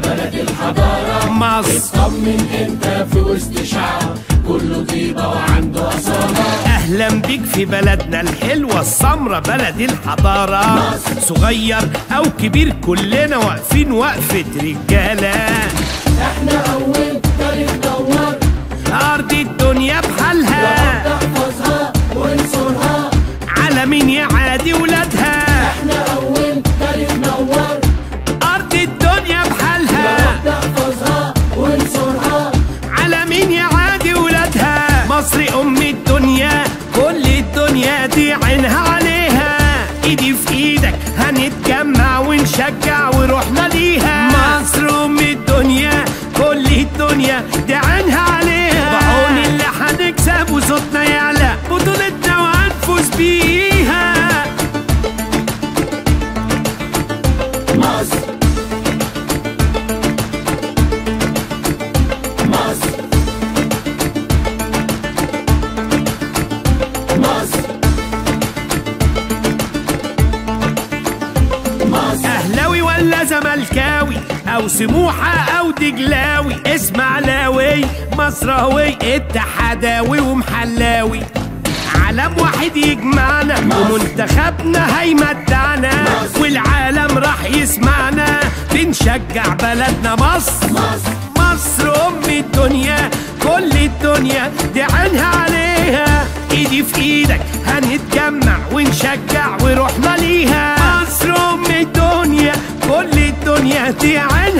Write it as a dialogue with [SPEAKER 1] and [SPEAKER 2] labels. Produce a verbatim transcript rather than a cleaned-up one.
[SPEAKER 1] بلد الحضارة.
[SPEAKER 2] مصر
[SPEAKER 1] اطمن انت في وسط شعب كله طيبة وعنده أصالة.
[SPEAKER 2] اهلا بيك في بلدنا الحلوة السمرة بلد الحضارة.
[SPEAKER 1] مصر
[SPEAKER 2] صغير او كبير كلنا واقفين وقفة رجالة.
[SPEAKER 1] احنا اول تاريخ نور
[SPEAKER 2] ارض الدنيا بحالها
[SPEAKER 1] تحفظها وانصرها
[SPEAKER 2] على مين يعادي ولادها.
[SPEAKER 1] احنا اول تاريخ نور
[SPEAKER 2] ارض الدنيا بحالها
[SPEAKER 1] تحفظها وانصرها
[SPEAKER 2] على مين يعادي ولادها. مصر ام الدنيا كل الدنيا دي عينها عليها. ايدي في ايدك هنتجمع ونشجع وروحنا ليها. مصر ام الدنيا كل الدنيا دي عينها عليها. بعون اللي هنكسب وصوتنا يعلى بطولتنا وهنفوز بيها.
[SPEAKER 1] مصر مصر مصر مصر.
[SPEAKER 2] اهلاوي ولا زملكاوي او سموحه او دجلاوي اسماعيلاوي مصراوي اتحداوي ومحلاوي علم واحد يجمعنا ومنتخبنا هيمتعنا والعالم راح يسمعنا. بنشجع بلدنا مصر.
[SPEAKER 1] مصر
[SPEAKER 2] مصر ام الدنيا كل الدنيا دي عينها عليها. ايدي في ايدك هنتجمع ونشجع وروحنا ليها. مصر ام الدنيا كل الدنيا دي عينها